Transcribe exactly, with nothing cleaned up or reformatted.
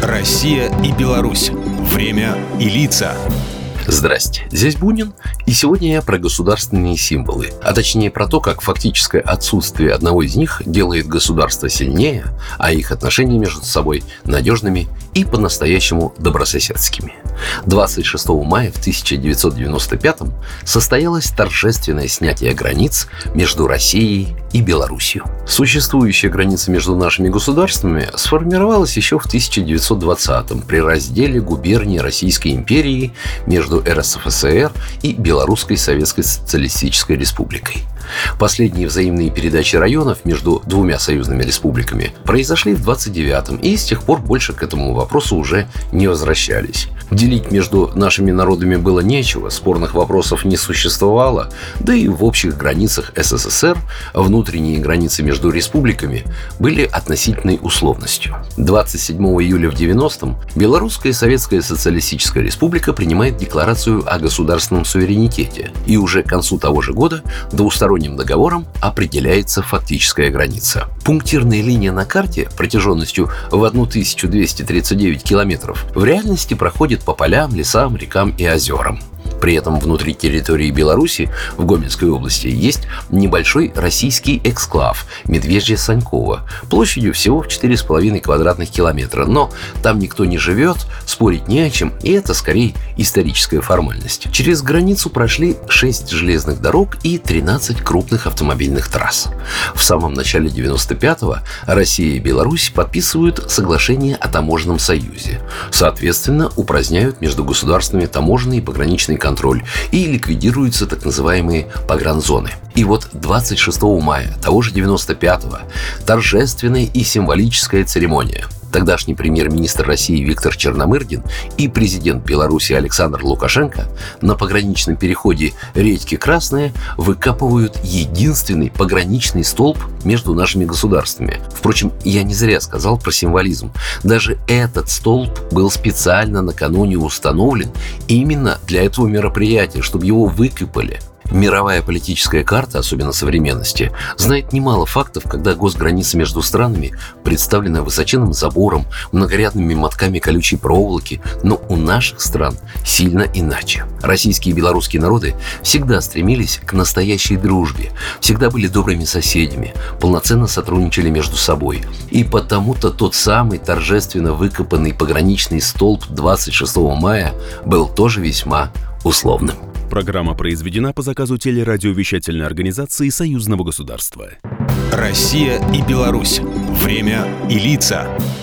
Россия и Беларусь. Время и лица. Здрасте, здесь Бунин, и сегодня я про государственные символы, а точнее про то, как фактическое отсутствие одного из них делает государство сильнее, а их отношения между собой надежными и по-настоящему добрососедскими. двадцать шестого мая в тысяча девятьсот девяносто пятом состоялось торжественное снятие границ между Россией и Белоруссией. Существующая граница между нашими государствами сформировалась еще в тысяча девятьсот двадцатом при разделе губерний Российской империи между эр эс эф эс эр и Белорусской Советской Социалистической Республикой. Последние взаимные передачи районов между двумя союзными республиками произошли в двадцать девятом, и с тех пор больше к этому вопросу уже не возвращались. Делить между нашими народами было нечего, спорных вопросов не существовало, да и в общих границах эс эс эс эр внутренние границы между республиками были относительной условностью. двадцать седьмого июля в девяностом Белорусская Советская Социалистическая Республика принимает декларацию о государственном суверенитете, и уже к концу того же года двусторонним договором определяется фактическая граница. Пунктирная линия на карте протяженностью в тысячу двести тридцать девять километров в реальности проходит по полям, лесам, рекам и озерам. При этом внутри территории Беларуси в Гомельской области есть небольшой российский эксклав Медвежье-Саньково площадью всего в четыре с половиной квадратных километра. Но там никто не живет, спорить не о чем, и это скорее историческая формальность. Через границу прошли шесть железных дорог и тринадцать крупных автомобильных трасс. В самом начале девяносто пятого Россия и Беларусь подписывают соглашение о таможенном союзе. Соответственно, упраздняют между государствами таможенный и пограничный контроль. контроль и ликвидируются так называемые погранзоны. И вот двадцать шестого мая того же девяносто пятого торжественная и символическая церемония. Тогдашний премьер-министр России Виктор Черномырдин и президент Беларуси Александр Лукашенко на пограничном переходе речки Красная выкапывают единственный пограничный столб между нашими государствами. Впрочем, я не зря сказал про символизм. Даже этот столб был специально накануне установлен именно для этого мероприятия, чтобы его выкопали. Мировая политическая карта, особенно современности, знает немало фактов, когда госграница между странами представлена высоченным забором, многорядными мотками колючей проволоки, но у наших стран сильно иначе. Российские и белорусские народы всегда стремились к настоящей дружбе, всегда были добрыми соседями, полноценно сотрудничали между собой. И потому-то тот самый торжественно выкопанный пограничный столб двадцать шестого мая был тоже весьма условным. Программа произведена по заказу телерадиовещательной организации Союзного государства. Россия и Беларусь. Время и лица.